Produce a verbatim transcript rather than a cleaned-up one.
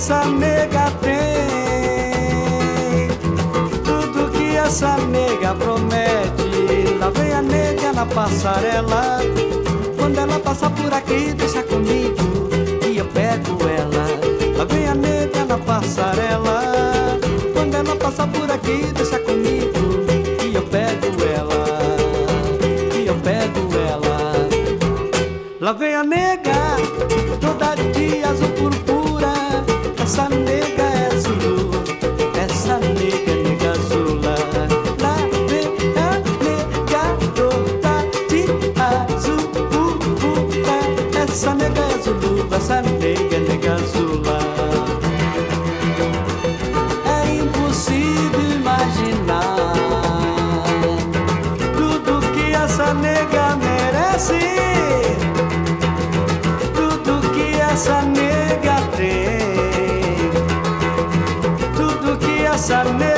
essa nega tem, tudo que essa nega promete. Lá vem a nega na passarela, quando ela passa por aqui deixa comigo e eu pego ela. Lá vem a nega na passarela, quando ela passa por aqui deixa comigo e eu pego ela, e eu pego ela. Lá vem a nega, toda de azul purpura, essa nega é azul, essa nega é nega azula. Lá vem a nega, toda de azul purpura, essa nega é azul, essa nega é nega azula. É impossível imaginar tudo que essa nega merece, essa nega tem, tudo que essa nega